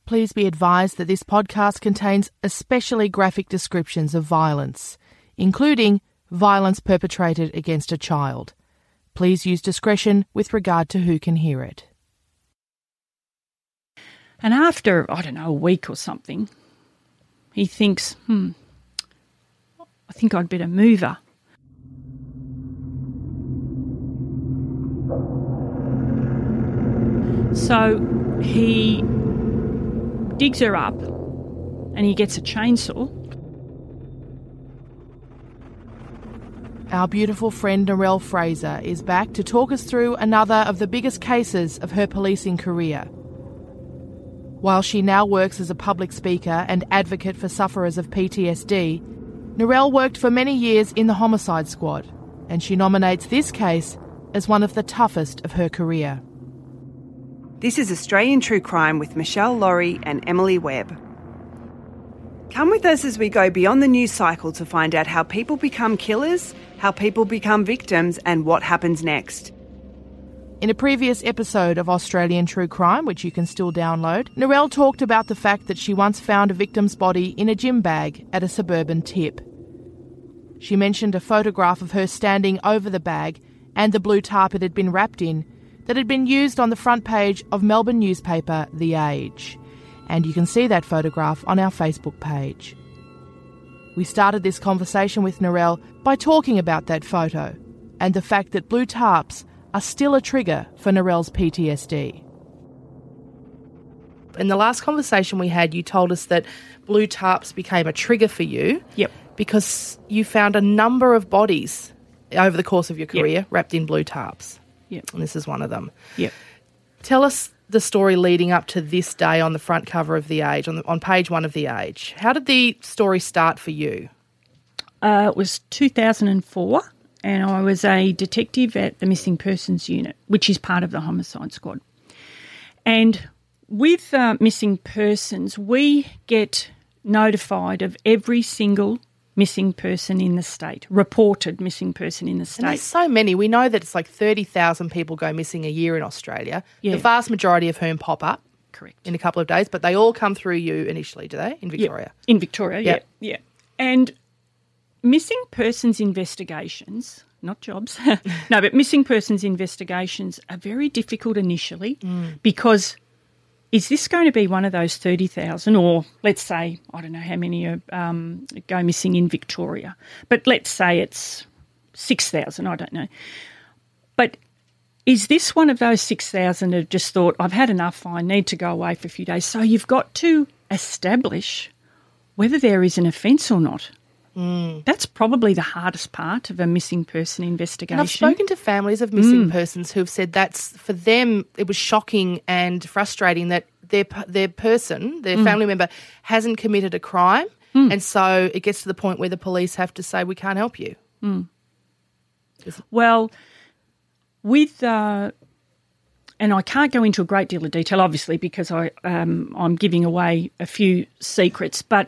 Please be advised that this podcast contains especially graphic descriptions of violence, including violence perpetrated against a child. Please use discretion with regard to who can hear it. And after, a week or something, he thinks, I think I'd better move her. So he digs her up and he gets a chainsaw. Our beautiful friend Narelle Fraser is back to talk us through another of the biggest cases of her policing career. While she now works as a public speaker and advocate for sufferers of PTSD, Narelle worked for many years in the Homicide Squad, and she nominates this case as one of the toughest of her career. This is Australian True Crime with Michelle Laurie and Emily Webb. Come with us as we go beyond the news cycle to find out how people become killers, how people become victims, and what happens next. In a previous episode of Australian True Crime, which you can still download, Narelle talked about the fact that she once found a victim's body in a gym bag at a suburban tip. She mentioned a photograph of her standing over the bag and the blue tarp it had been wrapped in that had been used on the front page of Melbourne newspaper The Age. And you can see that photograph on our Facebook page. We started this conversation with Narelle by talking about that photo and the fact that blue tarps are still a trigger for Narelle's PTSD. In the last conversation we had, you told us that blue tarps became a trigger for you. Yep. Because you found a number of bodies over the course of your career wrapped in blue tarps. Yep. And this is one of them. Yep. Tell us the story leading up to this day on the front cover of The Age, on page 1 of The Age. How did the story start for you? It was 2004, and I was a detective at the Missing Persons Unit, which is part of the Homicide Squad. And with missing persons, we get notified of every single missing person in the state, reported missing person in the state. And there's so many. We know that it's like 30,000 people go missing a year in Australia, the vast majority of whom pop up. Correct. In a couple of days, but they all come through you initially, do they, in Victoria? Yep. In Victoria, yeah. And missing persons investigations, not jobs, no, but missing persons investigations are very difficult initially because is this going to be one of those 30,000 or let's say, I don't know how many go missing in Victoria, but let's say it's 6,000, I don't know. But is this one of those 6,000 who just thought, I've had enough, I need to go away for a few days? So you've got to establish whether there is an offence or not. That's probably the hardest part of a missing person investigation. And I've spoken to families of missing persons who've said that's, for them, it was shocking and frustrating that their person, their family member, hasn't committed a crime, and so it gets to the point where the police have to say, we can't help you. Well, with and I can't go into a great deal of detail, obviously, because I'm giving away a few secrets, but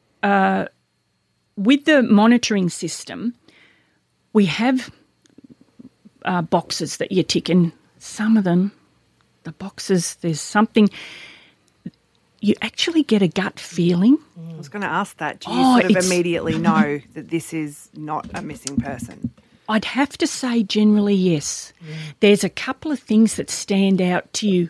with the monitoring system, we have boxes that you tick, and some of them, the boxes, there's something, you actually get a gut feeling. I was going to ask that. Do you sort of immediately know that this is not a missing person? I'd have to say generally yes. There's a couple of things that stand out to you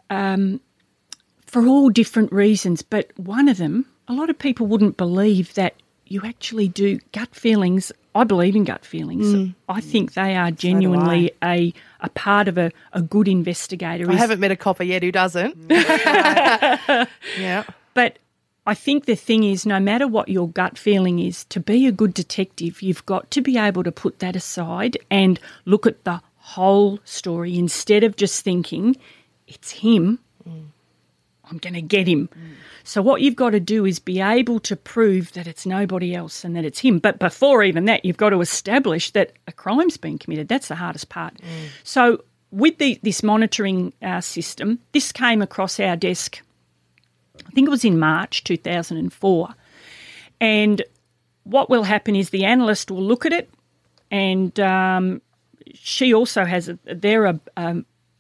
for all different reasons, but one of them, a lot of people wouldn't believe that you actually do gut feelings. I believe in gut feelings. I think they are genuinely a part of a good investigator. I haven't met a copper yet who doesn't. Yeah. But I think the thing is, no matter what your gut feeling is, to be a good detective, you've got to be able to put that aside and look at the whole story instead of just thinking, it's him, I'm going to get him. So what you've got to do is be able to prove that it's nobody else and that it's him. But before even that, you've got to establish that a crime's been committed. That's the hardest part. So with this monitoring system, this came across our desk, I think it was in March 2004. And what will happen is the analyst will look at it, and she also has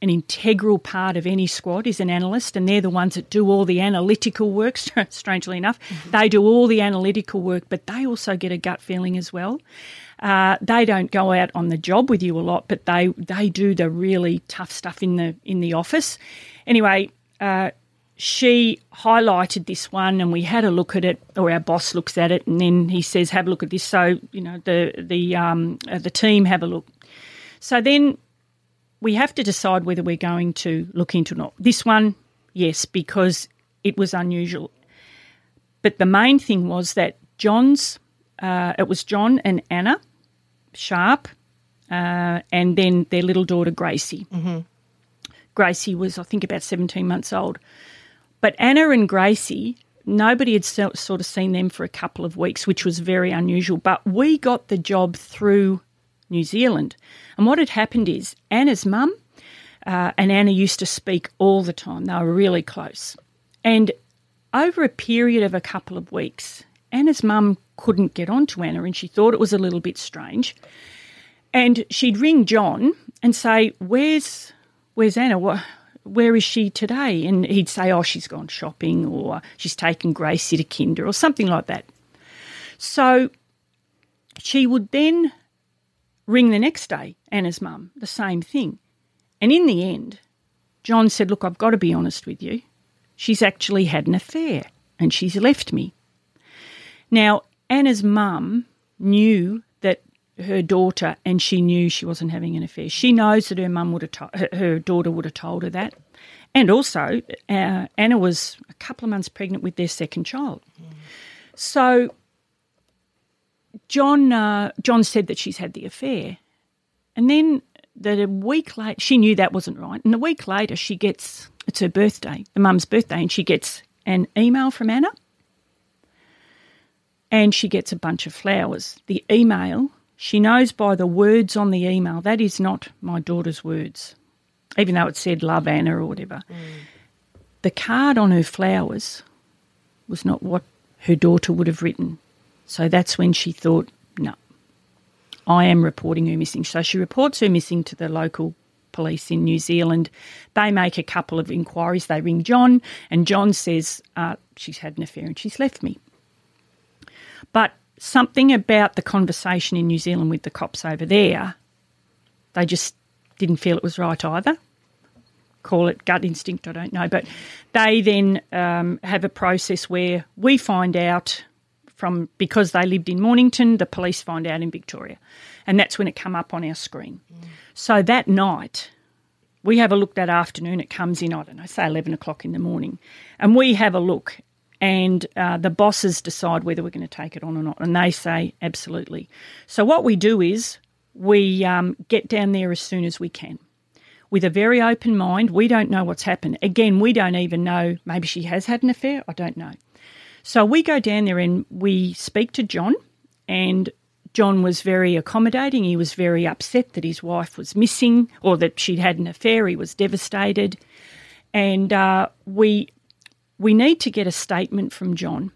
an integral part of any squad is an analyst, and they're the ones that do all the analytical work, strangely enough. They do all the analytical work, but they also get a gut feeling as well. They don't go out on the job with you a lot, but they do the really tough stuff in the office. Anyway, she highlighted this one, and we had a look at it, or our boss looks at it, and then he says, "Have a look at this." So the team have a look. So then we have to decide whether we're going to look into it or not. This one, yes, because it was unusual. But the main thing was that it was John and Anna Sharp, and then their little daughter Gracie. Mm-hmm. Gracie was, I think, about 17 months old. But Anna and Gracie, nobody had sort of seen them for a couple of weeks, which was very unusual. But we got the job through New Zealand. And what had happened is Anna's mum and Anna used to speak all the time. They were really close. And over a period of a couple of weeks, Anna's mum couldn't get on to Anna, and she thought it was a little bit strange. And she'd ring John and say, Where's Anna? Where is she today? And he'd say, oh, she's gone shopping, or she's taken Gracie to kinder, or something like that. So she would then ring the next day, Anna's mum, the same thing. And in the end, John said, look, I've got to be honest with you. She's actually had an affair and she's left me. Now, Anna's mum knew that her daughter, and she knew she wasn't having an affair. She knows that her daughter would have told her that. And also, Anna was a couple of months pregnant with their second child. Mm. So John said that she's had the affair. And then that a week later, she knew that wasn't right. And a week later, it's her birthday, the mum's birthday, and she gets an email from Anna. And she gets a bunch of flowers. The email, she knows by the words on the email, that is not my daughter's words, even though it said love Anna or whatever. Mm. The card on her flowers was not what her daughter would have written. So that's when she thought, no, I am reporting her missing. So she reports her missing to the local police in New Zealand. They make a couple of inquiries. They ring John, and John says she's had an affair and she's left me. But something about the conversation in New Zealand with the cops over there, they just didn't feel it was right either. Call it gut instinct, I don't know. But they then have a process where we find out because they lived in Mornington, the police find out in Victoria. And that's when it come up on our screen. Mm. So that night, we have a look that afternoon. It comes in, I don't know, say 11 o'clock in the morning. And we have a look. And the bosses decide whether we're going to take it on or not, and they say absolutely. So what we do is we get down there as soon as we can with a very open mind. We don't know what's happened. Again, we don't even know, maybe she has had an affair, I don't know. So we go down there and we speak to John, and John was very accommodating. He was very upset that his wife was missing or that she'd had an affair. He was devastated. And we need to get a statement from John.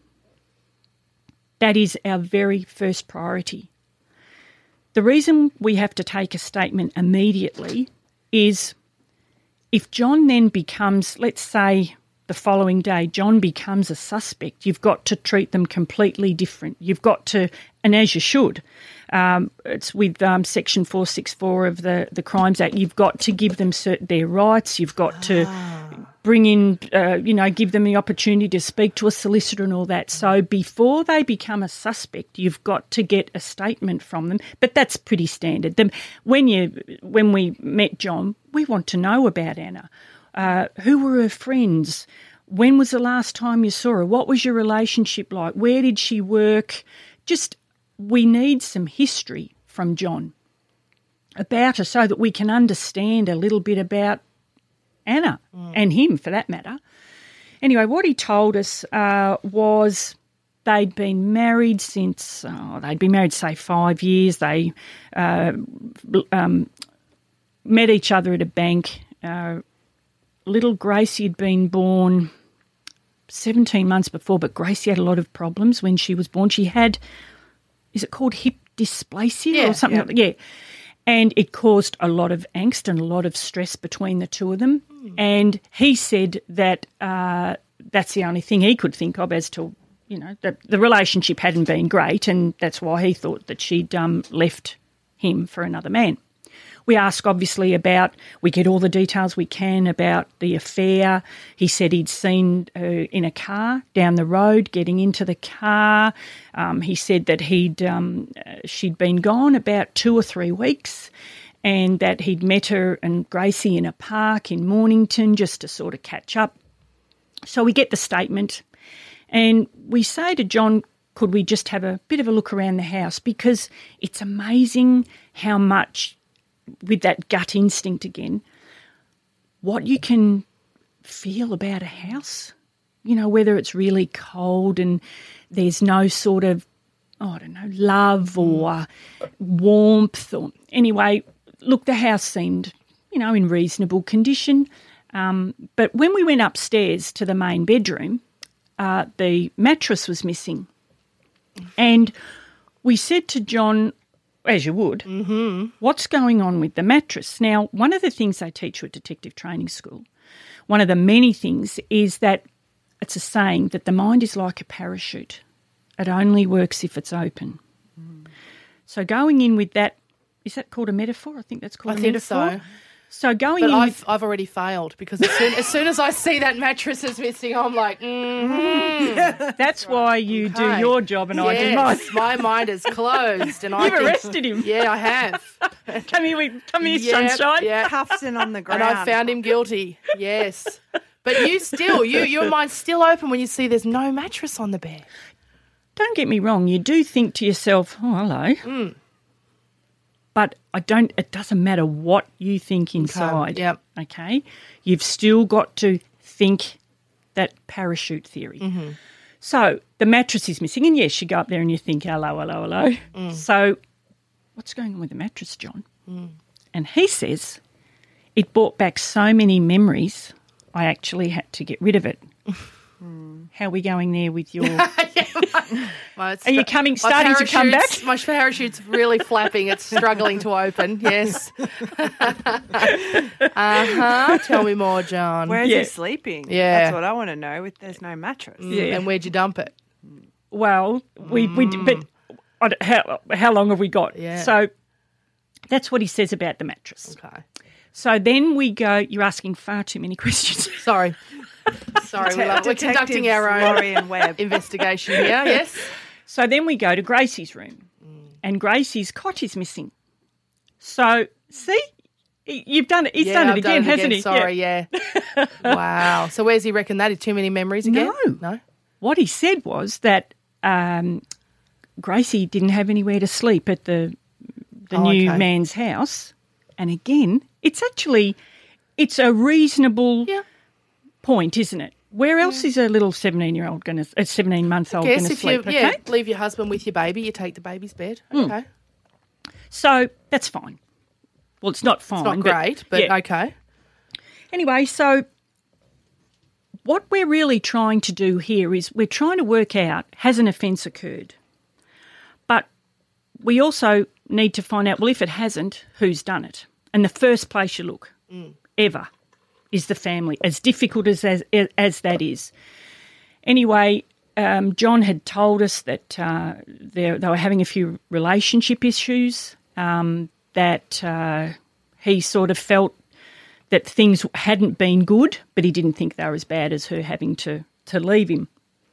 That is our very first priority. The reason we have to take a statement immediately is if John then becomes, let's say the following day, John becomes a suspect, you've got to treat them completely different. You've got to, and as you should, it's with Section 464 of the Crimes Act, you've got to give them their rights, you've got to bring in, give them the opportunity to speak to a solicitor and all that. So before they become a suspect, you've got to get a statement from them. But that's pretty standard. When we met John, we want to know about Anna. Who were her friends? When was the last time you saw her? What was your relationship like? Where did she work? We need some history from John about her so that we can understand a little bit about Anna and him for that matter. Anyway, what he told us was they'd been married since, say 5 years. They met each other at a bank. Little Gracie had been born 17 months before, but Gracie had a lot of problems when she was born. She had, is it called hip dysplasia or something? Yeah. And it caused a lot of angst and a lot of stress between the two of them. And he said that that's the only thing he could think of as to, that the relationship hadn't been great, and that's why he thought that she'd left him for another man. We ask, obviously, we get all the details we can about the affair. He said he'd seen her in a car down the road, getting into the car. He said that she'd been gone about 2 or 3 weeks, and that he'd met her and Gracie in a park in Mornington just to sort of catch up. So we get the statement, and we say to John, could we just have a bit of a look around the house? Because it's amazing how much, with that gut instinct again, what you can feel about a house, whether it's really cold and there's no sort of, love or warmth. Or anyway, look, the house seemed, in reasonable condition. But when we went upstairs to the main bedroom, the mattress was missing. And we said to John, as you would, what's going on with the mattress? Now, one of the things they teach you at detective training school, one of the many things, is that it's a saying that the mind is like a parachute. It only works if it's open. So going in with that, is that called a metaphor? I think that's called a metaphor. I think so. So going but in I've already failed, because as soon as I see that mattress is missing, I'm like, That's why you do your job and I do mine. My mind is closed. And You've arrested him. Yeah, I have. Come here, sunshine. Yeah. Cuffs in on the ground. And I found him guilty, yes. But your mind's still open when you see there's no mattress on the bed. Don't get me wrong, you do think to yourself, oh, hello. But it doesn't matter what you think inside. Yep. Okay? You've still got to think that parachute theory. So the mattress is missing, and yes, you go up there and you think, hello. So what's going on with the mattress, John? And he says, it brought back so many memories, I actually had to get rid of it. How are we going there with your... Are you starting to come back? My parachute's really flapping. It's struggling to open, yes. Tell me more, John. Where's he sleeping? Yeah. That's what I want to know, there's no mattress. And where'd you dump it? Well, we but how long have we got? Yeah. So that's what he says about the mattress. Okay. So then we go, you're asking far too many questions. Sorry, we're conducting our own Laurie and Webb investigation here, yes. So then we go to Gracie's room, and Gracie's cot is missing. So, see, you've done it. He's done it again, hasn't he? Sorry, yeah. Wow. So where's he reckon that? Too many memories again? No. What he said was that Gracie didn't have anywhere to sleep at the new man's house. And again, it's a reasonable point, isn't it? Where else is a little 17-month-old going to sleep? Leave your husband with your baby, you take the baby's bed. Okay. So that's fine. Well, it's not fine. It's not great, but okay. Anyway, so what we're really trying to do here is we're trying to work out, has an offence occurred? But we also need to find out, well, if it hasn't, who's done it? And the first place you look, ever, is the family, as difficult as that is. Anyway, John had told us that they were having a few relationship issues, that he sort of felt that things hadn't been good, but he didn't think they were as bad as her having to leave him.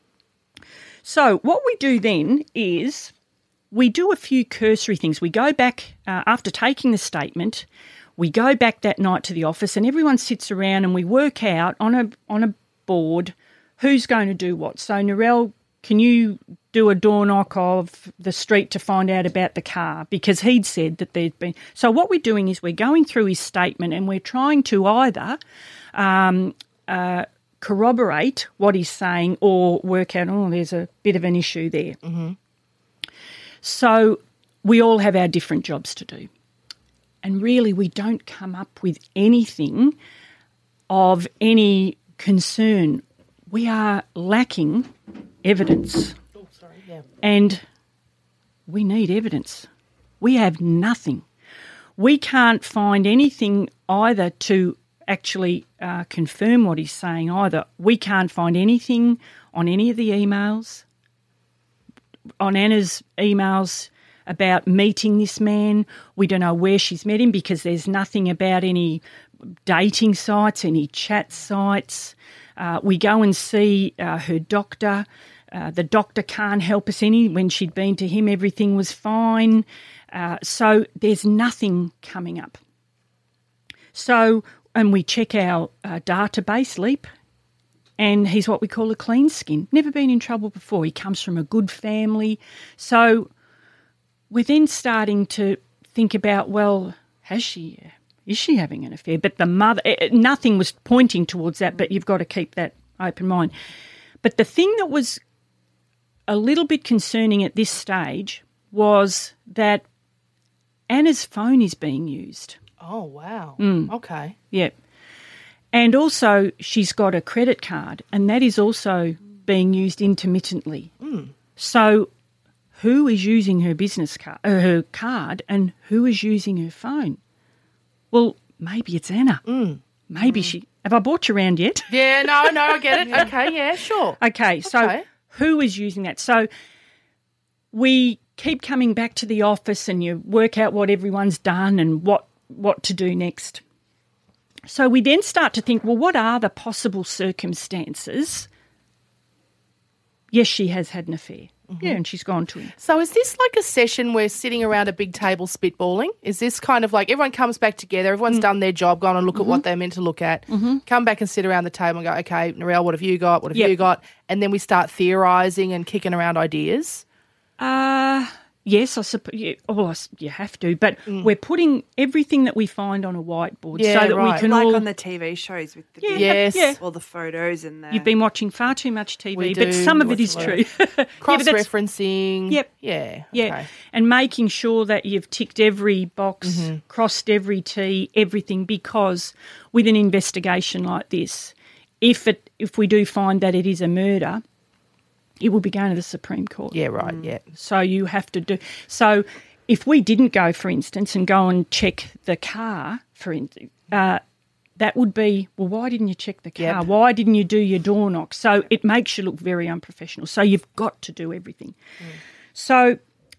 So what we do then is we do a few cursory things. We go back, after taking the statement, we go back that night to the office and everyone sits around and we work out on a board who's going to do what. So, Narelle, can you do a door knock of the street to find out about the car? Because he'd said that there'd been... So what we're doing is we're going through his statement and we're trying to either corroborate what he's saying or work out, there's a bit of an issue there. Mm-hmm. So we all have our different jobs to do. And really we don't come up with anything of any concern. We are lacking evidence. And we need evidence. We have nothing. we can't find anything either to actually confirm what he's saying either. We can't find anything on any of the emails, on Anna's emails about meeting this man. We don't know where she's met him because there's nothing about any dating sites, any chat sites. We go and see her doctor. The doctor can't help us any. When she'd been to him, everything was fine. So there's nothing coming up. So, and we check our database, Leap, and he's what we call a clean skin. Never been in trouble before. He comes from a good family. So we're then starting to think about, well, is she having an affair? But the mother, nothing was pointing towards that, but you've got to keep that open mind. But the thing that was a little bit concerning at this stage was that Anna's phone is being used. Oh, wow. Okay. Yeah. And also she's got a credit card, and that is also being used intermittently. So who is using her business card, her card, and who is using her phone? Well, maybe it's Anna. Maybe she... Have I brought you around yet? Yeah, no, I get it. Okay, yeah, sure. Okay, so who is using that? So we keep coming back to the office and you work out what everyone's done and what to do next. So we then start to think, well, what are the possible circumstances? Yes, she has had an affair. Yeah, and she's gone to him. So is this like a session where sitting around a big table spitballing? Is this kind of like everyone comes back together, everyone's done their job, gone and look at what they're meant to look at, come back and sit around the table and go, okay, Narelle, what have you got? What have you got? And then we start theorising and kicking around ideas? Yes, I suppose. You have to, but we're putting everything that we find on a whiteboard so that we can like on the TV shows with the all the photos and the... You've been watching far too much TV, but some of it is true. Cross-referencing. Yep. Yeah. Yeah. Okay. And making sure that you've ticked every box, crossed every T, everything, because with an investigation like this, if we do find that it is a murder, it will be going to the Supreme Court. Yeah, right, yeah. So you have to do... So if we didn't go, for instance, and go and check the car, for instance, that would be, well, why didn't you check the car? Yep. Why didn't you do your door knock? So it makes you look very unprofessional. So you've got to do everything. So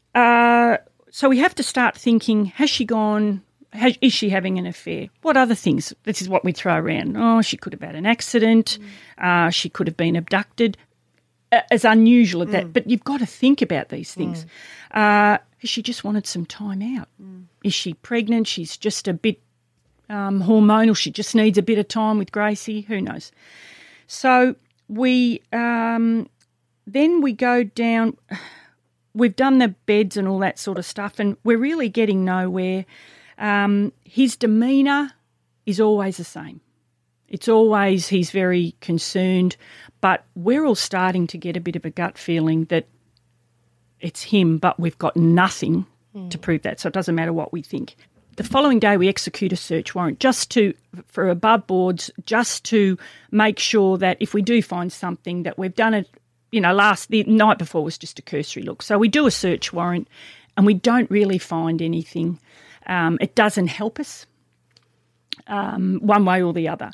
we have to start thinking, has she gone... Is she having an affair? What other things? This is what we throw around. Oh, she could have had an accident. She could have been abducted. As unusual as that, but you've got to think about these things. Has she just wanted some time out? Is she pregnant? She's just a bit hormonal. She just needs a bit of time with Gracie. Who knows? So we then we go down. We've done the beds and all that sort of stuff, and we're really getting nowhere. His demeanour is always the same. It's always he's very concerned, but we're all starting to get a bit of a gut feeling that it's him, but we've got nothing to prove that, so it doesn't matter what we think. The following day we execute a search warrant for above boards, just to make sure that if we do find something that we've done it, the night before was just a cursory look. So we do a search warrant and we don't really find anything. It doesn't help us. One way or the other.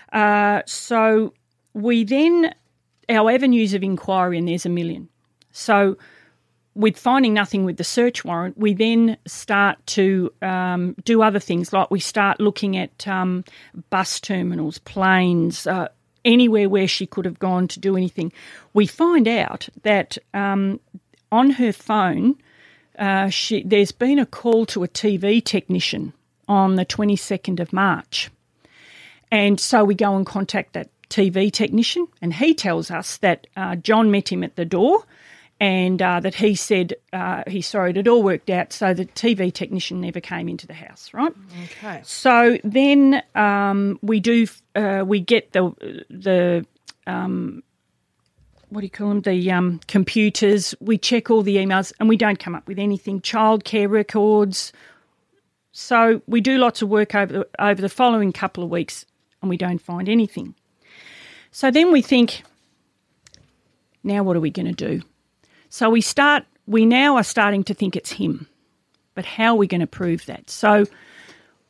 So we then, our avenues of inquiry, and there's a million. So with finding nothing with the search warrant, we then start to do other things, like we start looking at bus terminals, planes, anywhere where she could have gone to do anything. We find out that on her phone, there's been a call to a TV technician on the 22nd of March. And so we go and contact that TV technician, and he tells us that John met him at the door and that he said he's sorry, it had all worked out, so the TV technician never came into the house, right? Okay. So then we get the what do you call them, the computers, we check all the emails and we don't come up with anything, childcare records. So we do lots of work over the following couple of weeks and we don't find anything. So then we think, now what are we going to do? So we now are starting to think it's him, but how are we going to prove that? So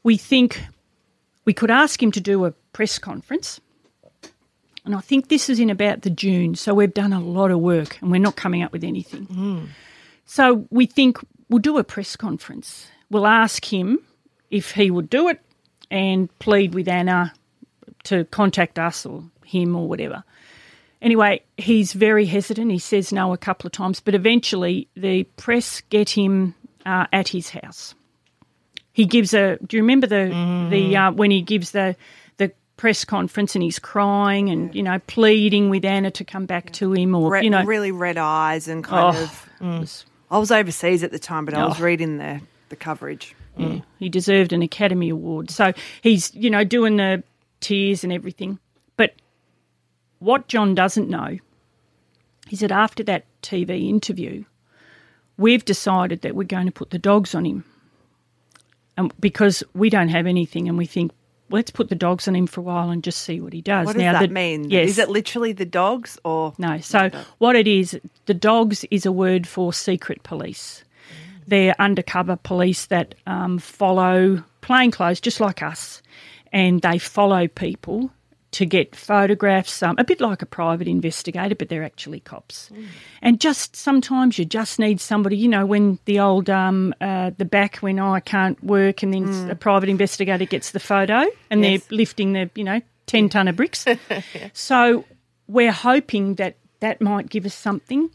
we think we could ask him to do a press conference. And I think this is in about the June, so we've done a lot of work and we're not coming up with anything. So we think we'll do a press conference. We'll ask him if he would do it and plead with Anna to contact us or him or whatever. Anyway, he's very hesitant. He says no a couple of times, but eventually the press get him at his house. He gives a. Do you remember the when he gives the press conference and he's crying and pleading with Anna to come back to him, or really red eyes and kind of. I was overseas at the time, but I was reading the coverage. Yeah, he deserved an Academy Award. So he's doing the tears and everything. But what John doesn't know is that after that TV interview, we've decided that we're going to put the dogs on him. Because we don't have anything and we think, let's put the dogs on him for a while and just see what he does. What does that mean? Yes. Is it literally the dogs or? No. So what it is, the dogs is a word for secret police. They're undercover police that follow plainclothes just like us, and they follow people to get photographs, a bit like a private investigator, but they're actually cops. And just sometimes you just need somebody, when the old, the back when I can't work and then a private investigator gets the photo and they're lifting the, 10-tonne of bricks. So we're hoping that might give us something.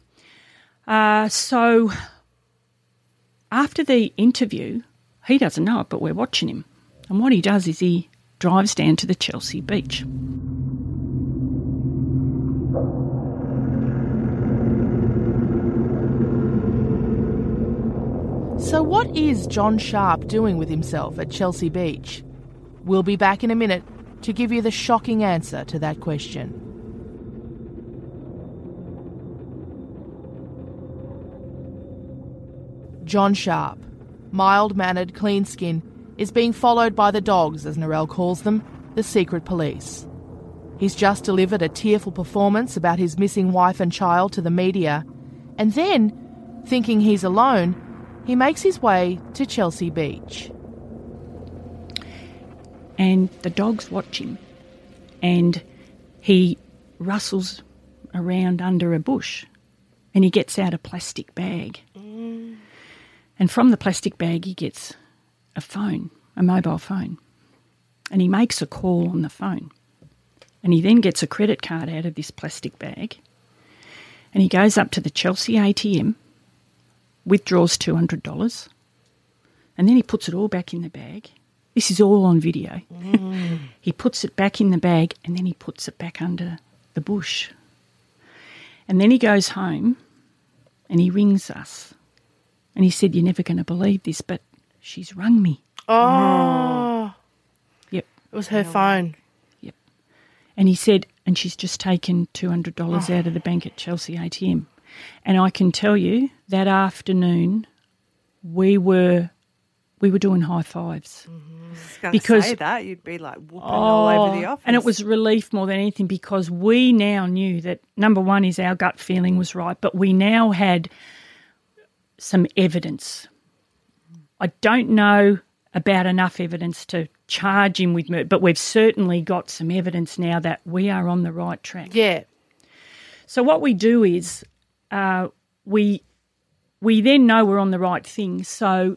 So after the interview, he doesn't know it, but we're watching him. And what he does is he drives down to the Chelsea beach. So what is John Sharp doing with himself at Chelsea Beach? We'll be back in a minute to give you the shocking answer to that question. John Sharp, mild-mannered, clean-skinned, is being followed by the dogs, as Narelle calls them, the secret police. He's just delivered a tearful performance about his missing wife and child to the media, and then, thinking he's alone, he makes his way to Chelsea Beach. And the dogs watch him, and he rustles around under a bush, and he gets out a plastic bag. And from the plastic bag he gets a phone, a mobile phone, and he makes a call on the phone. And he then gets a credit card out of this plastic bag, and he goes up to the Chelsea ATM, withdraws $200, and then he puts it all back in the bag. This is all on video. He puts it back in the bag and then he puts it back under the bush. And then he goes home and he rings us. And he said, "You're never going to believe this, but she's rung me." Oh. Yep. It was her phone. Yep. And he said, and she's just taken $200 out of the bank at Chelsea ATM. And I can tell you that afternoon we were doing high fives. Because say that you'd be like whooping all over the office. And it was relief more than anything, because we now knew that, number one is our gut feeling was right, but we now had some evidence. I don't know about enough evidence to charge him with murder, but we've certainly got some evidence now that we are on the right track. Yeah. So what we do is we then know we're on the right thing. So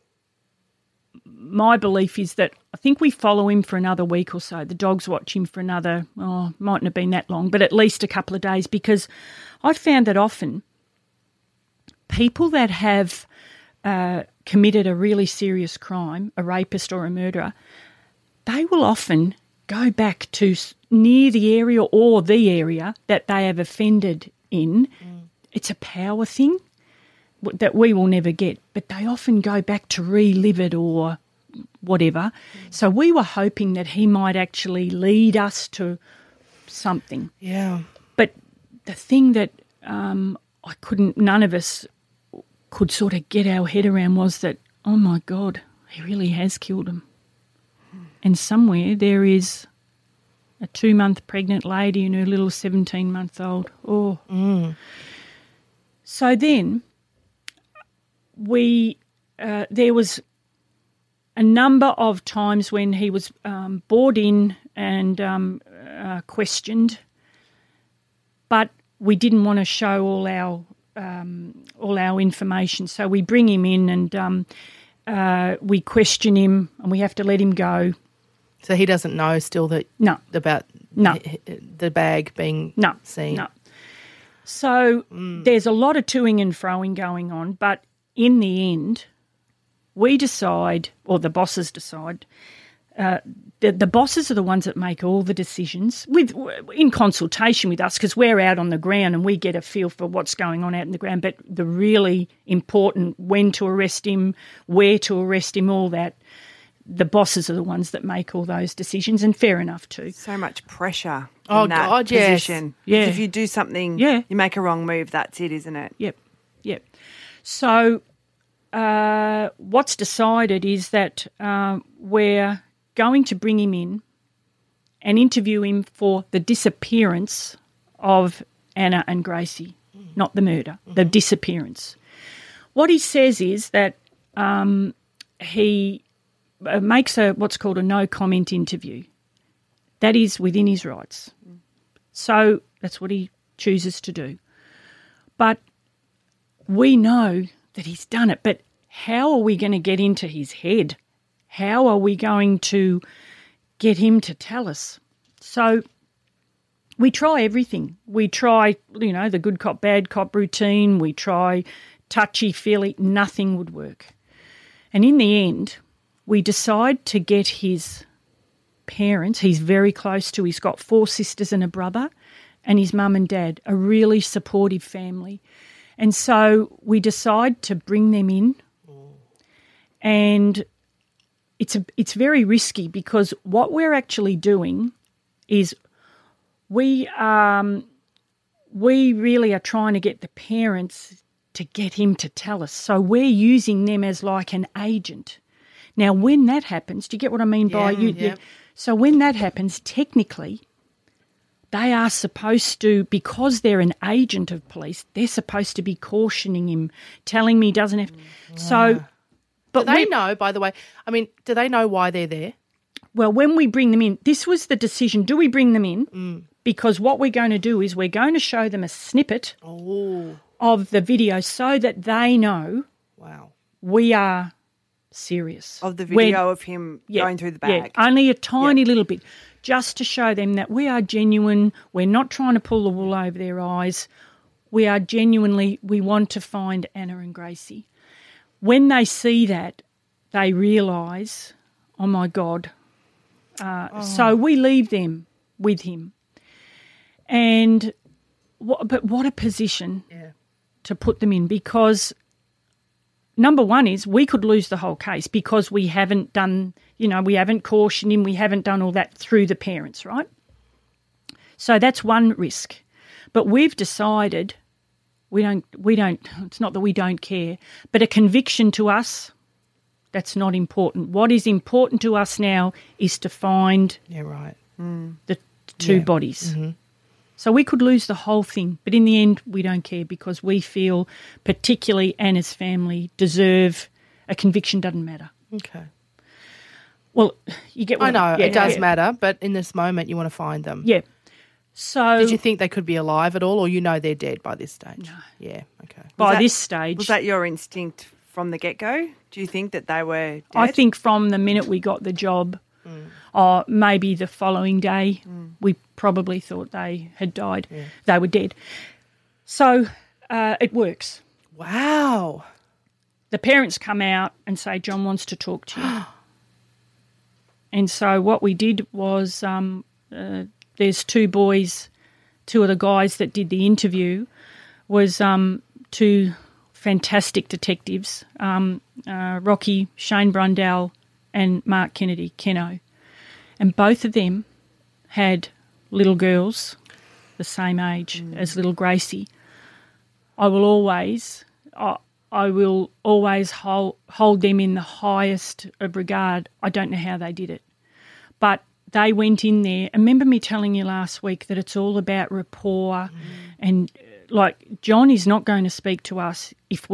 my belief is that I think we follow him for another week or so. The dogs watch him for another, mightn't have been that long, but at least a couple of days, because I've found that often people that have committed a really serious crime, a rapist or a murderer, they will often go back to near the area or the area that they have offended in. It's a power thing that we will never get, but they often go back to relive it or whatever. So we were hoping that he might actually lead us to something. Yeah. But the thing that none of us could sort of get our head around was that, oh my God, he really has killed him. And somewhere there is a 2-month pregnant lady and her little 17-month-old. So then there was a number of times when he was brought in and questioned, but we didn't want to show all our information. So we bring him in and we question him, and we have to let him go. So he doesn't know still that about the bag being seen? No. So there's a lot of toing and froing going on, but in the end, we decide, or the bosses decide, the bosses are the ones that make all the decisions in consultation with us, because we're out on the ground and we get a feel for what's going on out in the ground. But the really important, when to arrest him, where to arrest him, all that, the bosses are the ones that make all those decisions, and fair enough too. So much pressure in that position. Yes. If you do something, Yeah. you make a wrong move, that's it, isn't it? Yep. So what's decided is that we're going to bring him in and interview him for the disappearance of Anna and Gracie, not the murder, the disappearance. What he says is that he makes what's called a no-comment interview. That is within his rights. So that's what he chooses to do. But we know that he's done it, but how are we going to get into his head? How are we going to get him to tell us? So we try everything. We try, the good cop, bad cop routine. We try touchy-feely. Nothing would work. And in the end, we decide to get his parents. He's very close to. He's got 4 sisters and a brother, and his mum and dad, a really supportive family. And so we decide to bring them in, and it's very risky, because what we're actually doing is we really are trying to get the parents to get him to tell us. So we're using them as like an agent. Now, when that happens, do you get what I mean by you? Yeah. So when that happens, technically, they are supposed to, because they're an agent of police, they're supposed to be cautioning him, telling me he doesn't have to. So, but do they know, by the way? I mean, do they know why they're there? Well, when we bring them in, this was the decision. Do we bring them in? Because what we're going to do is we're going to show them a snippet of the video so that they know we are serious. Of the video of him going through the bag? Yeah, only a tiny little bit, just to show them that we are genuine. We're not trying to pull the wool over their eyes. We are genuinely, we want to find Anna and Gracie. When they see that, they realise, oh my God. So we leave them with him. And what a position to put them in, because number one is we could lose the whole case because we haven't done, we haven't cautioned him, we haven't done all that through the parents, right? So that's one risk. But we've decided we don't, it's not that we don't care, but a conviction to us, that's not important. What is important to us now is to find the 2 bodies. Mm-hmm. So we could lose the whole thing, but in the end we don't care, because we feel particularly Anna's family deserve a conviction. Doesn't matter. Okay. Well, you get what I know. It does matter, but in this moment you want to find them. Yeah. So did you think they could be alive at all, or they're dead by this stage? No. Yeah, okay. By this stage. Was that your instinct from the get-go? Do you think that they were dead? I think from the minute we got the job, or maybe the following day, we probably thought they had died. Yeah. They were dead. So it works. Wow. The parents come out and say, John wants to talk to you. And so what we did was there's 2 boys, 2 of the guys that did the interview was 2 fantastic detectives, Rocky, Shane Brundell and Mark Kennedy, Keno. And both of them had little girls the same age as little Gracie. I will always hold them in the highest of regard. I don't know how they did it. But they went in there. And remember me telling you last week that it's all about rapport and, like, John is not going to speak to us if we're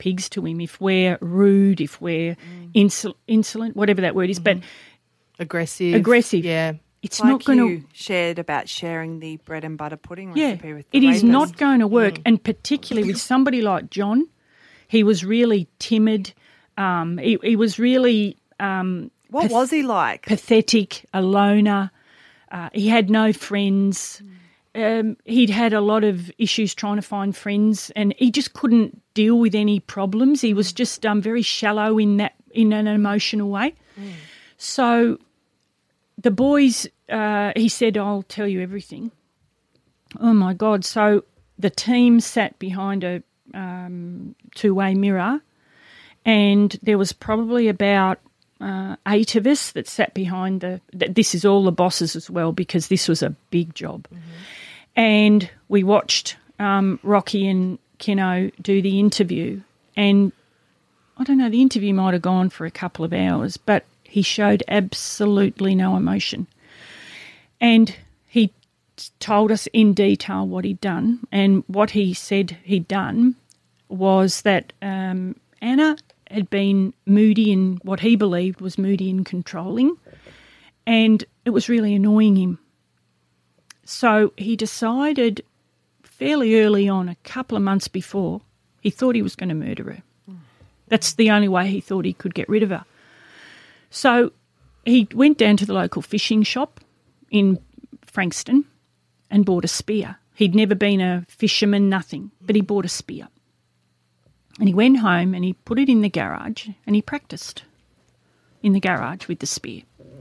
pigs to him, if we're rude, if we're insolent, whatever that word is, but Aggressive. Yeah. it's Like not going to. you shared about sharing the bread and butter pudding recipe with the it is rapist. not going to work, and particularly with somebody like John, he was really timid. He was really What was he like? pathetic, a loner. He had no friends. He'd had a lot of issues trying to find friends, and he just couldn't deal with any problems. He was just very shallow in an emotional way. So the boys, he said, "I'll tell you everything." Oh my God! So the team sat behind a two-way mirror, and there was probably about 8 of us that sat behind this is all the bosses as well, because this was a big job. And we watched Rocky and Keno do the interview, and I don't know, the interview might have gone for a couple of hours, but he showed absolutely no emotion. And he told us in detail what he'd done, and what he said he'd done was that Anna had been moody, and what he believed was moody and controlling, and it was really annoying him. So he decided fairly early on, a couple of months before, he thought he was going to murder her. That's the only way he thought he could get rid of her. So he went down to the local fishing shop in Frankston and bought a spear. He'd never been a fisherman, nothing, but he bought a spear. And he went home and he put it in the garage and he practised in the garage with the spear.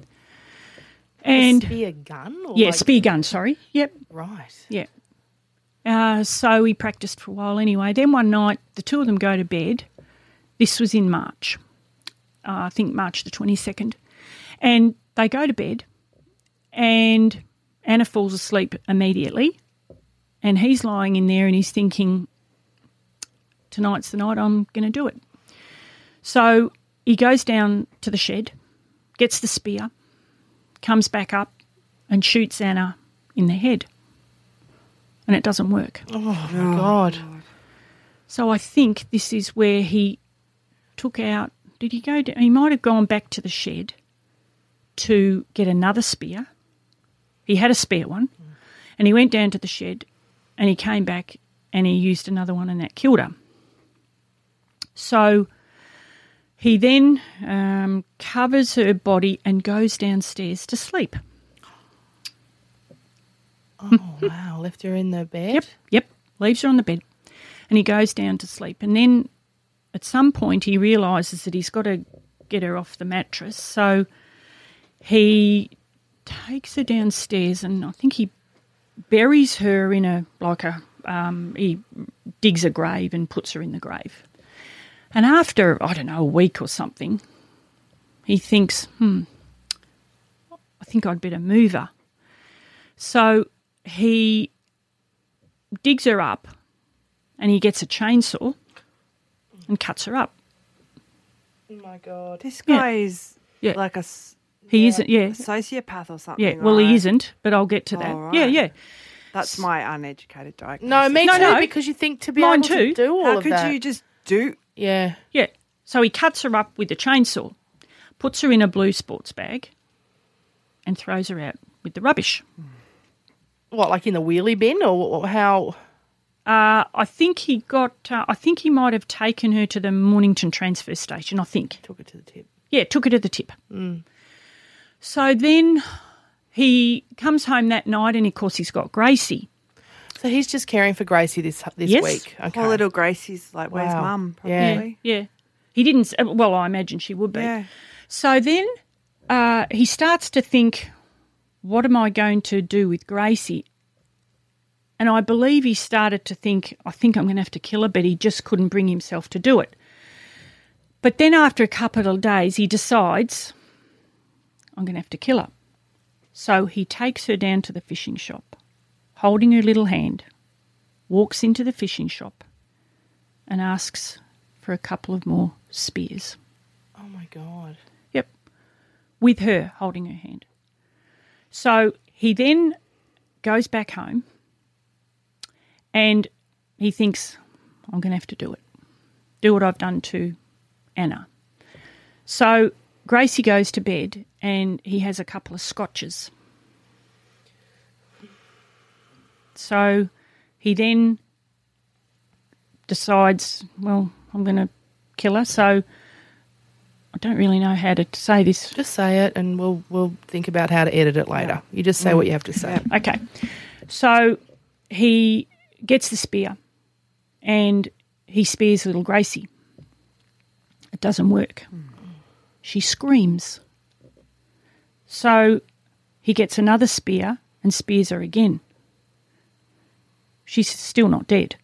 And a spear gun? Or spear gun, sorry. Yep. Right. Yeah. So he practised for a while anyway. Then one night, the two of them go to bed. This was in March, I think March the 22nd. And they go to bed and Anna falls asleep immediately. And he's lying in there and he's thinking, tonight's the night I'm going to do it. So he goes down to the shed, gets the spear, comes back up and shoots Anna in the head. And it doesn't work. Oh, my God. So I think this is where he took out, he might have gone back to the shed to get another spear. He had a spare one. And he went down to the shed and he came back and he used another one and that killed her. So he then covers her body and goes downstairs to sleep. Oh, wow. Left her in the bed? Yep. Leaves her on the bed. And he goes down to sleep. And then at some point he realises that he's got to get her off the mattress. So he takes her downstairs and I think he buries her in he digs a grave and puts her in the grave. And after, I don't know, a week or something, he thinks, I think I'd better move her. So he digs her up and he gets a chainsaw and cuts her up. Oh, my God. This guy is like a sociopath or something. Yeah, well, he isn't, but I'll get to that. Right. Yeah. That's my uneducated diagnosis. No, me too, because you think to be able to do all of that. How could you just do... Yeah. Yeah. So he cuts her up with a chainsaw, puts her in a blue sports bag and throws her out with the rubbish. What, like in the wheelie bin or how? I think he might have taken her to the Mornington transfer station, I think. Took her to the tip. Yeah, took her to the tip. So then he comes home that night and, of course, he's got Gracie. So he's just caring for Gracie this week. Okay. Poor little Gracie's like, where's Mum? Probably. Yeah. He didn't, well, I imagine she would be. Yeah. So then he starts to think, what am I going to do with Gracie? And I believe he started to think, I think I'm going to have to kill her, but he just couldn't bring himself to do it. But then after a couple of days, he decides, I'm going to have to kill her. So he takes her down to the fishing shop, holding her little hand, walks into the fishing shop and asks for a couple of more spears. Oh, my God. Yep, with her holding her hand. So he then goes back home and he thinks, I'm going to have to do it. do what I've done to Anna. So Gracie goes to bed and he has a couple of scotches. So he then decides, well, I'm going to kill her. So I don't really know how to say this. Just say it and we'll think about how to edit it later. Yeah. You just say what you have to say. Yeah. Okay. So he gets the spear and he spears little Gracie. It doesn't work. She screams. So he gets another spear and spears her again. She's still not dead.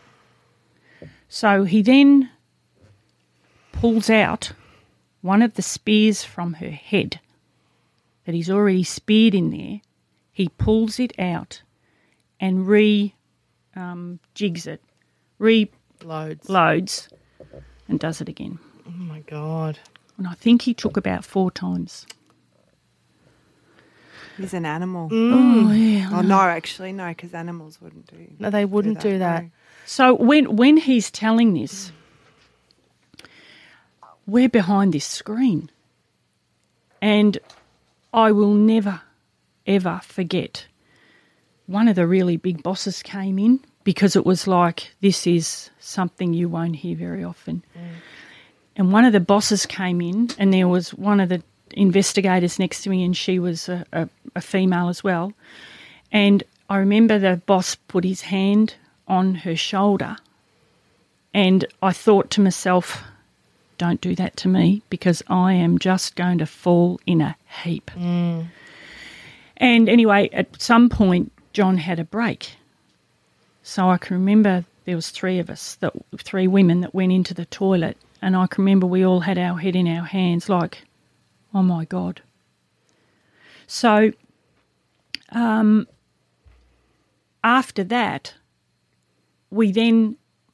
So he then pulls out one of the spears from her head that he's already speared in there. He pulls it out and jigs it, loads, and does it again. Oh, my God. And I think he took about 4 times. He's an animal. Oh, yeah. Oh, no, actually, no, because animals wouldn't do that. No, they wouldn't do that. No. So when he's telling this, we're behind this screen. And I will never, ever forget one of the really big bosses came in because it was like, this is something you won't hear very often. And one of the bosses came in and there was one of the investigators next to me and she was a female as well. And I remember the boss put his hand on her shoulder and I thought to myself, don't do that to me because I am just going to fall in a heap. And anyway, at some point, John had a break. So I can remember there was 3 of us, 3 women that went into the toilet, and I can remember we all had our head in our hands like, oh, my God. So after that, we then,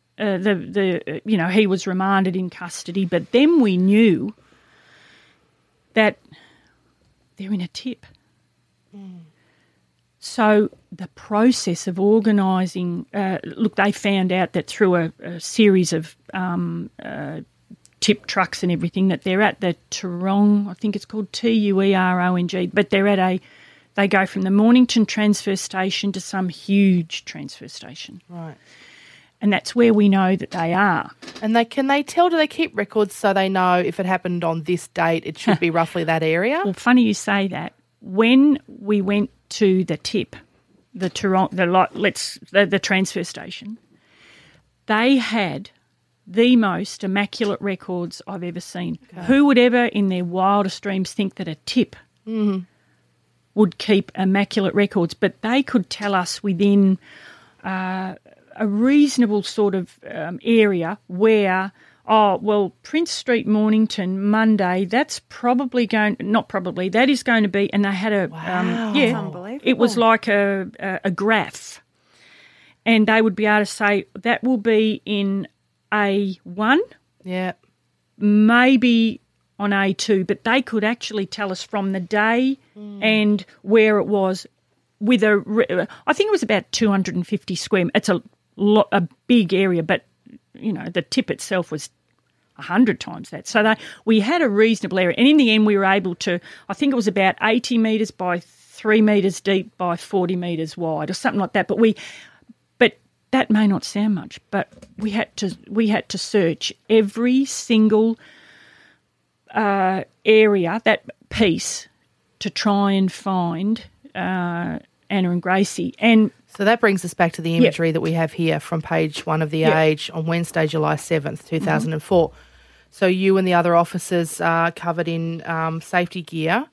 he was remanded in custody, but then we knew that they're in a tip. So the process of organising, they found out that through a series of tip trucks and everything that they're at the Tuerong, I think it's called Tuerong, but they go from the Mornington transfer station to some huge transfer station. Right. And that's where we know that they are. And do they keep records so they know if it happened on this date, it should be roughly that area? Well, funny you say that. When we went to the tip, the transfer station, they had the most immaculate records I've ever seen. Okay. Who would ever in their wildest dreams think that a tip would keep immaculate records? But they could tell us within a reasonable sort of area where, Prince Street, Mornington, Monday, that is going to be, and they had a, That's unbelievable. It was like a graph. And they would be able to say that will be in A1, maybe on A2, but they could actually tell us from the day and where it was with I think it was about 250 square. It's a big area, but, the tip itself was 100 times that. So we had a reasonable area. And in the end, we were able to, I think it was about 80 metres by 3 metres deep by 40 metres wide or something like that. But that may not sound much, but we had to search every single area, that piece, to try and find Anna and Gracie. And so that brings us back to the imagery that we have here from page 1 of The Age on Wednesday, July 7th, 2004. So you and the other officers are covered in safety gear.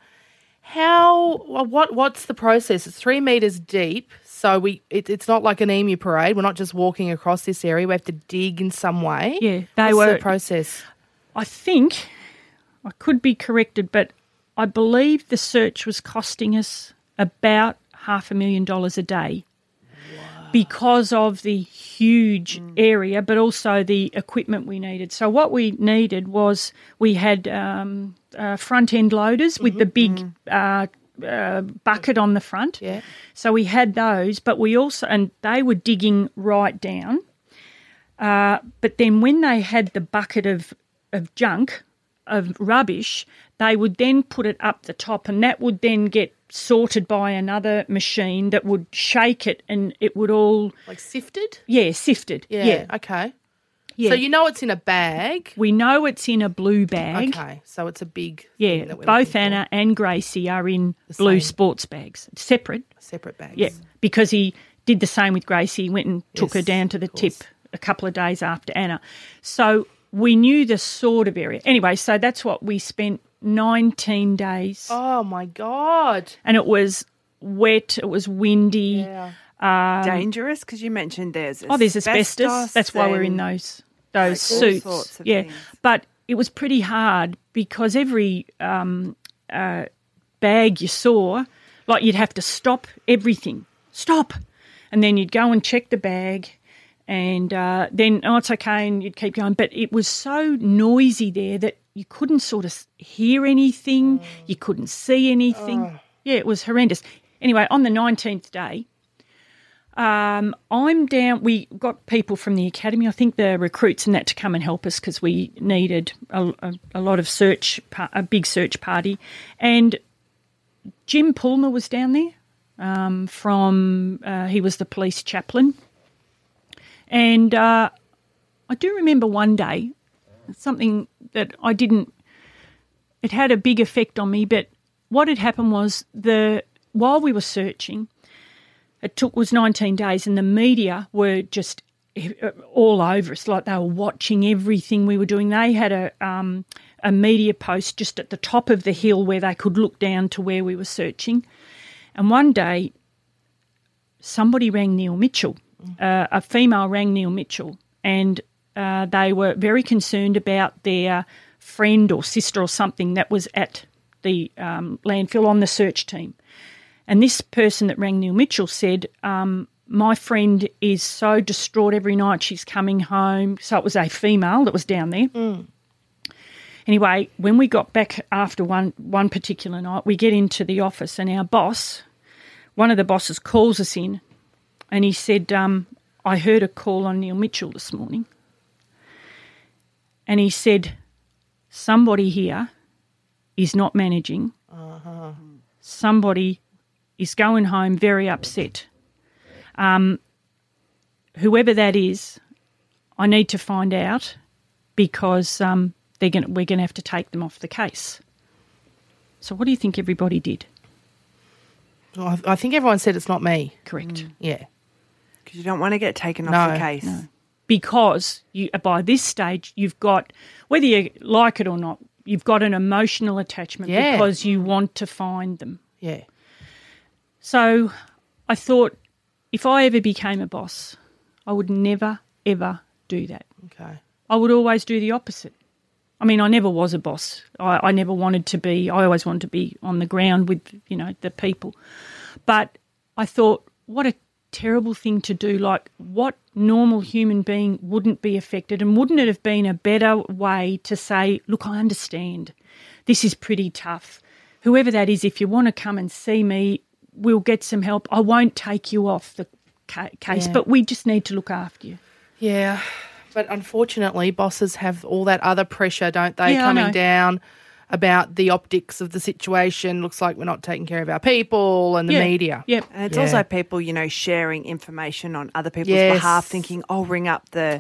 What's the process? It's 3 metres deep, so it's not like an emu parade. We're not just walking across this area. We have to dig in some way. Yeah, What's the process? I think, I could be corrected, but I believe the search was costing us about $500,000 a day. Because of the huge area, but also the equipment we needed. So what we needed was we had front-end loaders with the big bucket on the front. Yeah. So we had those, but we also, and they were digging right down. But then when they had the bucket of junk, of rubbish, they would then put it up the top, and that would then get sorted by another machine that would shake it, and it would all... Like sifted? Yeah, sifted. Yeah. Okay. Yeah. So you know it's in a bag. We know it's in a blue bag. Okay. So it's a big Yeah, thing that we're both looking for. Anna and Gracie are in blue same. sports bags, separate. Separate bags. Yeah, because he did the same with Gracie. He went and took her Yes, down to the of tip course. a couple of days after Anna. So we knew the sort of area. Anyway, so that's what we spent 19 days. Oh, my God. And it was wet, it was windy. Yeah. Dangerous, because you mentioned there's There's asbestos. That's why we're in and- those all suits. sorts of Yeah, things. but it was pretty hard because every bag you saw, like you'd have to stop everything. Stop. And then you'd go and check the bag and then, it's okay, and you'd keep going. But it was so noisy there that you couldn't sort of hear anything. You couldn't see anything. Yeah, it was horrendous. Anyway, on the 19th day, I'm down. We got people from the academy, I think the recruits and that, to come and help us because we needed a lot of a big search party. And Jim Pulmer was down there he was the police chaplain. And I do remember one day something that it had a big effect on me, but what had happened was while we were searching, was 19 days, and the media were just all over us, like they were watching everything we were doing. They had a media post just at the top of the hill where they could look down to where we were searching. And one day, somebody rang Neil Mitchell, a female rang Neil Mitchell, and they were very concerned about their friend or sister or something that was at the landfill on the search team. And this person that rang Neil Mitchell said, my friend is so distraught every night she's coming home. So it was a female that was down there. Anyway, when we got back after one particular night, we get into the office and our boss, one of the bosses, calls us in and he said, I heard a call on Neil Mitchell this morning. And he said, somebody here is not managing. Somebody is going home very upset. Whoever that is, I need to find out because we're going to have to take them off the case. So what do you think everybody did? Well, I think everyone said it's not me. Correct. Yeah. Because you don't want to get taken off the No, case. No. Because by this stage, you've got, whether you like it or not, you've got an emotional attachment Yeah. because you want to find them. Yeah. So I thought if I ever became a boss, I would never, ever do that. Okay. I would always do the opposite. I mean, I never was a boss. I never wanted to be. I always wanted to be on the ground with, the people. But I thought, what a terrible thing to do. Like, what normal human being wouldn't be affected? And wouldn't it have been a better way to say, look, I understand. This is pretty tough. Whoever that is, if you want to come and see me, we'll get some help. I won't take you off the case, Yeah. but we just need to look after you. Yeah. But unfortunately, bosses have all that other pressure, don't they, Yeah, I coming know. down about the optics of the situation. Looks like we're not taking care of our people and the Yeah. media. Yep. And it's Yeah. also people, sharing information on other people's Yes. behalf, thinking, "I'll ring up the."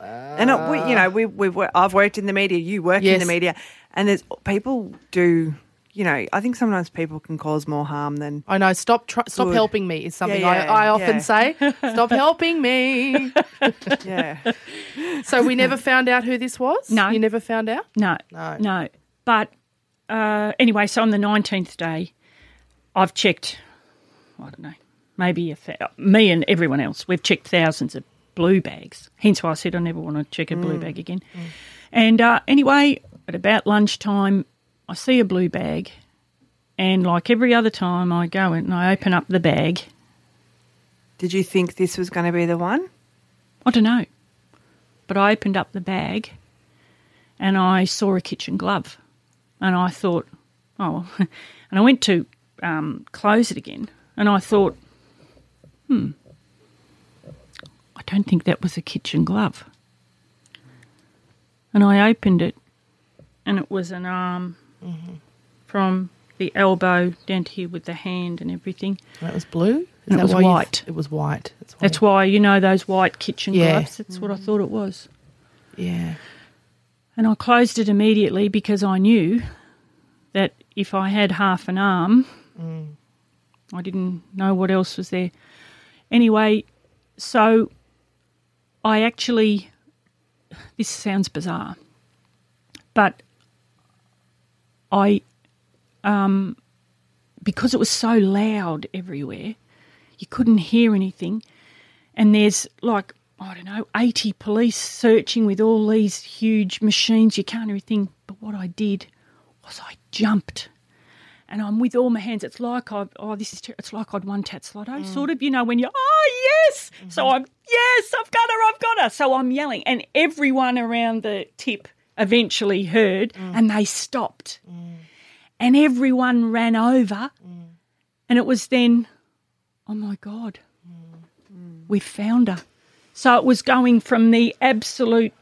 I've worked in the media. You work in Yes. the media, and there's people do. I think sometimes people can cause more harm than. I know. Stop Good. helping me is something Yeah, I often yeah. say. Stop helping me. Yeah. So we never found out who this was? No. You never found out? No. But anyway, so on the 19th day, I've checked, I don't know, maybe me and everyone else, we've checked thousands of blue bags. Hence why I said I never want to check a blue bag again. And anyway, at about lunchtime, I see a blue bag, and like every other time I go in and I open up the bag. Did you think this was going to be the one? I don't know. But I opened up the bag and I saw a kitchen glove. And I thought, oh, and I went to close it again. And I thought, I don't think that was a kitchen glove. And I opened it, and it was an arm from the elbow down to here with the hand and everything. And it was blue? And it was white. It was white. That's why, you know, those white kitchen gloves. That's what I thought it was. Yeah. And I closed it immediately because I knew that if I had half an arm, I didn't know what else was there. Anyway, so I actually, this sounds bizarre, but I, because it was so loud everywhere, you couldn't hear anything. And there's like, I don't know, 80 police searching with all these huge machines. You can't hear anything. But what I did was I jumped. And I'm with all my hands. It's like it's like I'd won Tattslotto, sort of, you know, when you're, yes. So I've got her. So I'm yelling. And everyone around the tip eventually heard and they stopped. And everyone ran over. And it was then, oh, my God, we found her. So it was going from the absolute...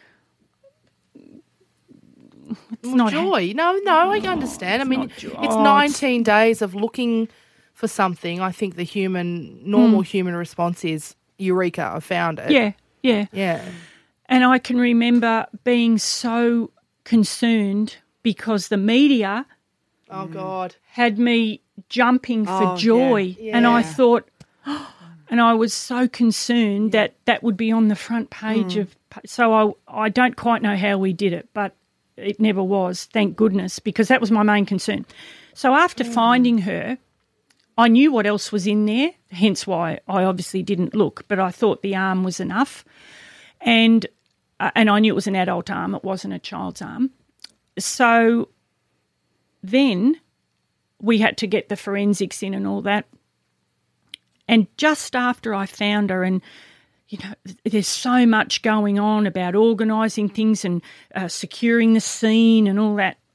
joy. No, I understand. I mean, it's 19 days of looking for something. I think the normal human response is, Eureka, I found it. Yeah. And I can remember being so concerned because the media had me jumping for joy. Yeah. And I thought, and I was so concerned that would be on the front page of... So I don't quite know how we did it, but it never was, thank goodness, because that was my main concern. So after finding her, I knew what else was in there, hence why I obviously didn't look, but I thought the arm was enough. And I knew it was an adult arm, it wasn't a child's arm. So then we had to get the forensics in and all that. And just after I found her, and you know, there's so much going on about organising things and securing the scene and all that,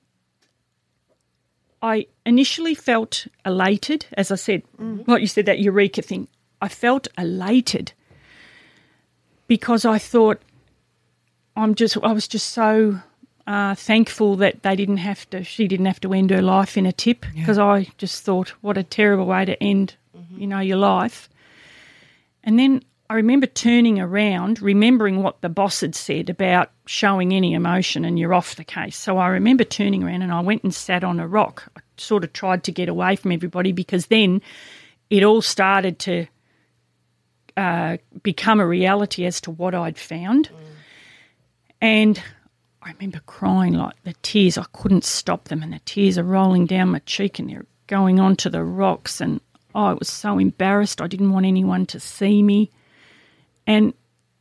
I initially felt elated, as I said, like you said, that Eureka thing. I felt elated because I thought I was just so thankful that she didn't have to end her life in a tip, because I just thought, what a terrible way to end, your life. And then I remember turning around, remembering what the boss had said about showing any emotion and you're off the case. So I remember turning around and I went and sat on a rock. I sort of tried to get away from everybody because then it all started to become a reality as to what I'd found. And I remember crying, like the tears, I couldn't stop them, and the tears are rolling down my cheek and they're going onto the rocks, and I was so embarrassed. I didn't want anyone to see me. And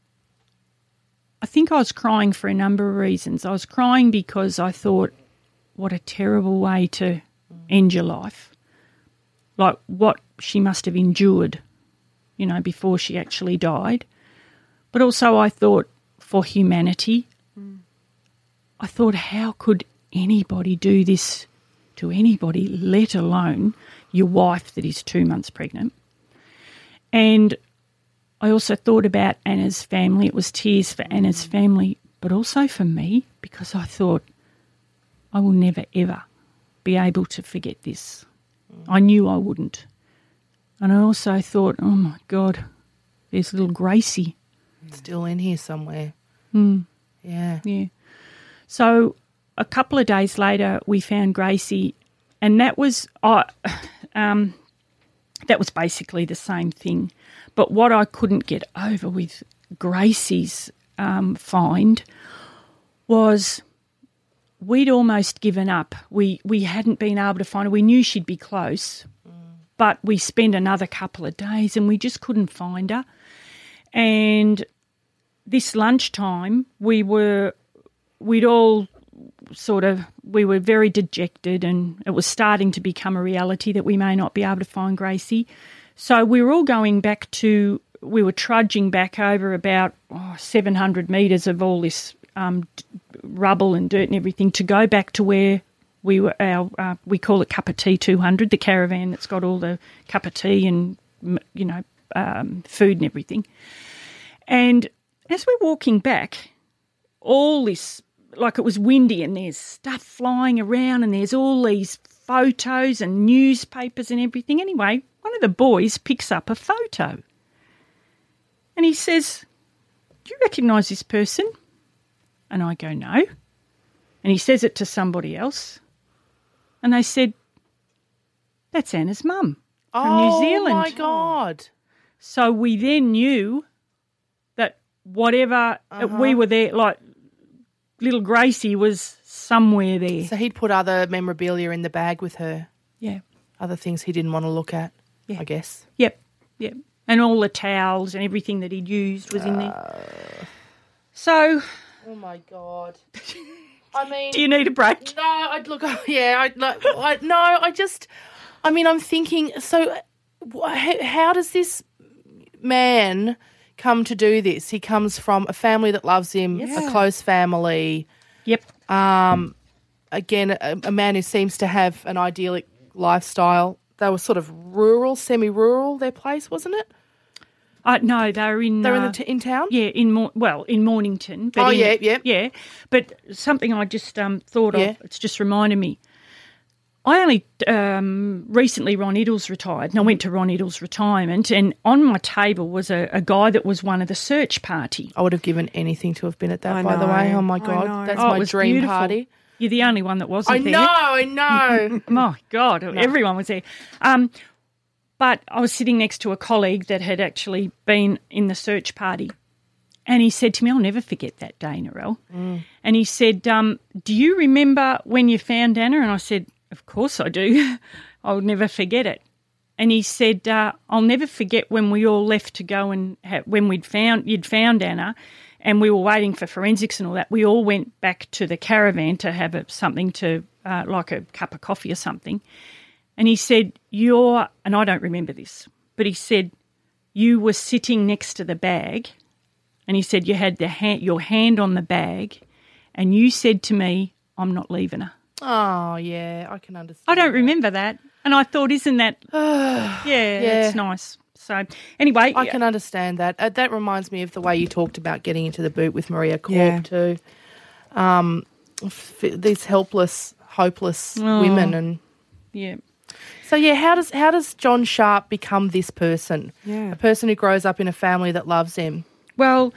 I think I was crying for a number of reasons. I was crying because I thought, what a terrible way to end your life. Like what she must have endured, before she actually died. But also I thought, for humanity, I thought, how could anybody do this to anybody, let alone your wife that is 2 months pregnant? And I also thought about Anna's family. It was tears for Anna's family, but also for me, because I thought, I will never, ever be able to forget this. I knew I wouldn't. And I also thought, oh, my God, there's little Gracie. Still in here somewhere. Yeah. So a couple of days later, we found Gracie, and that was basically the same thing. But what I couldn't get over with Gracie's find was we'd almost given up. We hadn't been able to find her. We knew she'd be close, but we spent another couple of days and we just couldn't find her. And this lunchtime, we were very dejected, and it was starting to become a reality that we may not be able to find Gracie. So we were all we were trudging back over about 700 metres of all this rubble and dirt and everything to go back to where we were. We call it Cup of Tea 200, the caravan that's got all the cup of tea and food and everything. And as we're walking back, all this like it was windy and there's stuff flying around and there's all these photos and newspapers and everything. Anyway, one of the boys picks up a photo and he says, "Do you recognise this person?" And I go, "No." And he says it to somebody else and they said, "That's Anna's mum from New Zealand." Oh, my God. So we then knew that whatever, we were there, like little Gracie was somewhere there. So he'd put other memorabilia in the bag with her, Yeah. other things he didn't want to look at, Yeah. I guess. Yep. And all the towels and everything that he'd used was in there. So, Oh, my God. I mean... do you need a break? No, I'd look... Yeah, I'm thinking, so how does this man come to do this? He comes from a family that loves him, a close family. Yep. Again, a man who seems to have an idyllic lifestyle. They were sort of rural, semi-rural, their place, wasn't it? No, they were in... They were in town? Yeah, in Mornington. But Yeah, but something I just thought of, it's just reminded me. I only recently, Ron Iddles retired, and I went to Ron Iddles' retirement, and on my table was a guy that was one of the search party. I would have given anything to have been at that, I by the know, way. Oh, my I God. know. That's Oh, it my was dream beautiful. party. You're the only one that wasn't there. I know. My God, everyone was there. But I was sitting next to a colleague that had actually been in the search party, and he said to me, "I'll never forget that day, Narelle." And he said, "Do you remember when you found Anna?" And I said, "Of course I do. I'll never forget it." And he said, "I'll never forget when we all left to go and when you'd found Anna, and we were waiting for forensics and all that. We all went back to the caravan to have something to like a cup of coffee or something." And he said, and I don't remember this, but he said, "You were sitting next to the bag," and he said, "You had your hand on the bag, and you said to me, 'I'm not leaving her.'" Oh, yeah, I can understand. I don't remember that. And I thought, isn't that, it's nice. So anyway. I can understand that. That reminds me of the way you talked about getting into the boot with Maria Korp too. These helpless, hopeless women. And yeah. So, how does John Sharp become this person? Yeah. A person who grows up in a family that loves him? Well,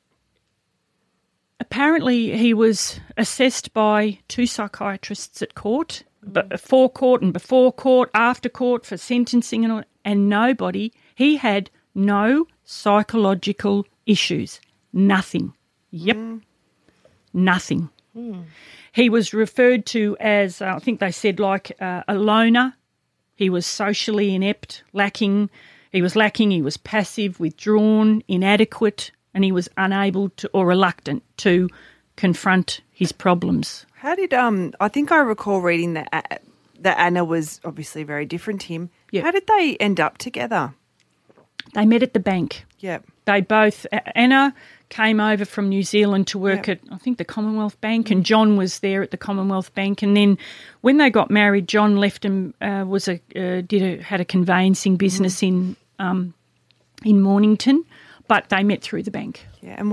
apparently he was assessed by 2 psychiatrists at court, before court and before court, after court, for sentencing and all, and he had no psychological issues. Nothing. Yep. Nothing. He was referred to as, I think they said, like a loner. He was socially inept, he was passive, withdrawn, inadequate, and he was unable to, or reluctant to, confront his problems. How did I think I recall reading that Anna was obviously very different to him. Yeah. How did they end up together? They met at the bank. Yeah. They both, Anna came over from New Zealand to work at, I think, the Commonwealth Bank, and John was there at the Commonwealth Bank. And then when they got married, John left and had a conveyancing business in Mornington, but they met through the bank. Yeah. And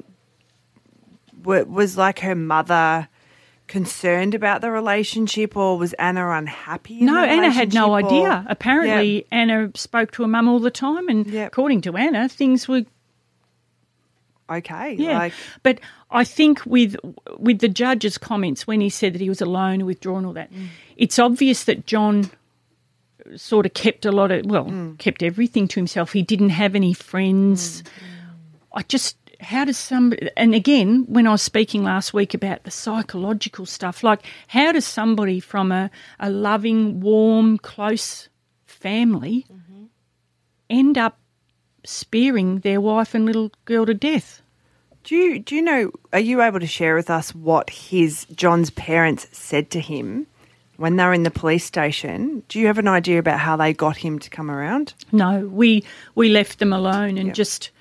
was like her mother concerned about the relationship, or was Anna unhappy in the Anna had no relationship, idea. Apparently, Anna spoke to her mum all the time, and according to Anna, things were okay. Yeah, but I think with the judge's comments when he said that he was alone, withdrawn, all that, it's obvious that John sort of kept kept everything to himself. He didn't have any friends. How does somebody, and again, when I was speaking last week about the psychological stuff, like how does somebody from a loving, warm, close family end up spearing their wife and little girl to death? Do you know, are you able to share with us what John's parents said to him when they were in the police station? Do you have an idea about how they got him to come around? No, we left them alone and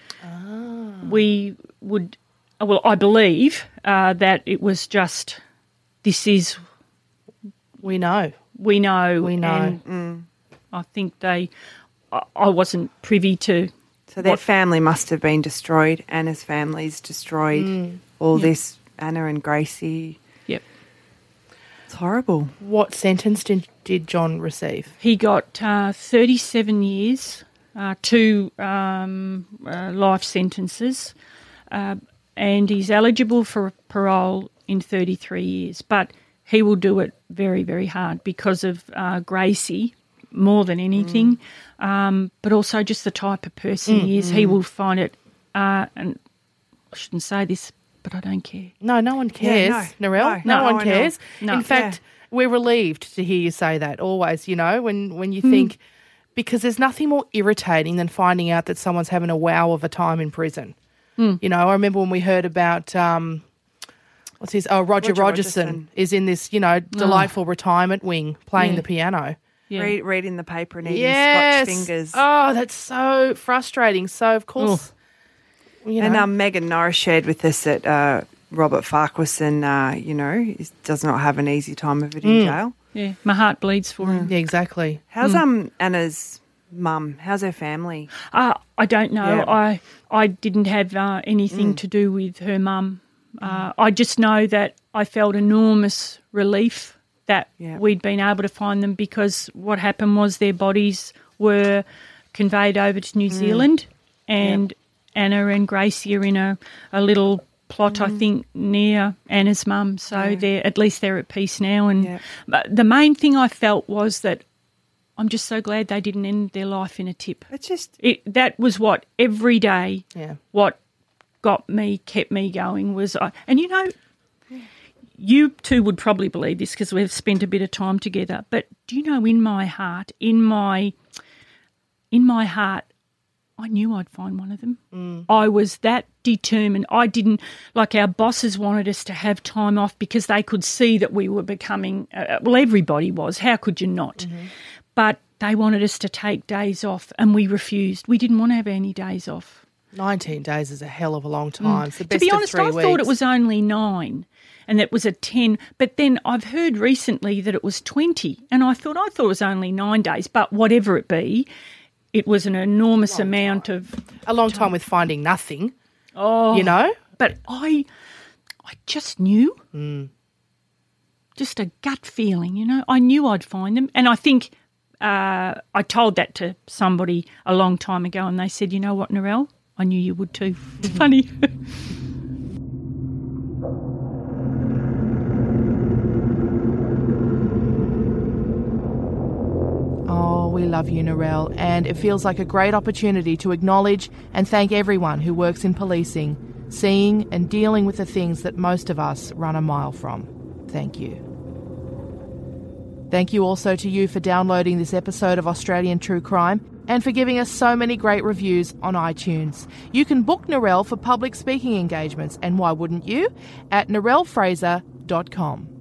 we would, I believe that it was just, this is... We know. And I think I wasn't privy to... So their family must have been destroyed. Anna's family's destroyed. All this, Anna and Gracie. Yep. It's horrible. What sentence did John receive? He got 37 years, 2 life sentences, and he's eligible for parole in 33 years. But he will do it very, very hard because of Gracie more than anything, but also just the type of person he is. He will find it, and I shouldn't say this, but I don't care. No one cares, Yeah, Narelle. no, No one I know. cares. No. In fact, we're relieved to hear you say that always, when you think, because there's nothing more irritating than finding out that someone's having a wow of a time in prison. I remember when we heard about, Roger Rogerson is in this, delightful retirement wing playing the piano. Yeah. Reading the paper and eating Yes. Scotch fingers. Oh, that's so frustrating. So, of course, And Megan Norris shared with us that Robert Farquharson, does not have an easy time of it in jail. Yeah, my heart bleeds for him. yeah, exactly. How's Anna's mum? How's her family? I don't know. Yeah. I didn't have anything to do with her mum. I just know that I felt enormous relief that we'd been able to find them, because what happened was their bodies were conveyed over to New Zealand, and Anna and Gracie are in a little plot, I think, near Anna's mum. So they're at peace now. And but the main thing I felt was that I'm just so glad they didn't end their life in a tip. It's just That was what every day, what kept me going was, you two would probably believe this because we've spent a bit of time together, but do you know, in my heart, I knew I'd find one of them. I was that determined. I didn't, like our bosses wanted us to have time off because they could see that we were becoming, everybody was, how could you not? But they wanted us to take days off and we refused. We didn't want to have any days off. 19 days is a hell of a long time. It's the best To be of honest, 3 I weeks. thought it was only 9 and it was a 10. But then I've heard recently that it was 20 and I thought it was only 9 days. But whatever it be, it was an enormous amount of a long time with finding nothing. Oh, But But I just knew, just a gut feeling, I knew I'd find them. And I think I told that to somebody a long time ago and they said, you know what, Narelle, I knew you would too. It's funny. Oh, we love you, Narelle, and it feels like a great opportunity to acknowledge and thank everyone who works in policing, seeing and dealing with the things that most of us run a mile from. Thank you. Thank you also to you for downloading this episode of Australian True Crime and for giving us so many great reviews on iTunes. You can book Narelle for public speaking engagements, and why wouldn't you, at narellefraser.com.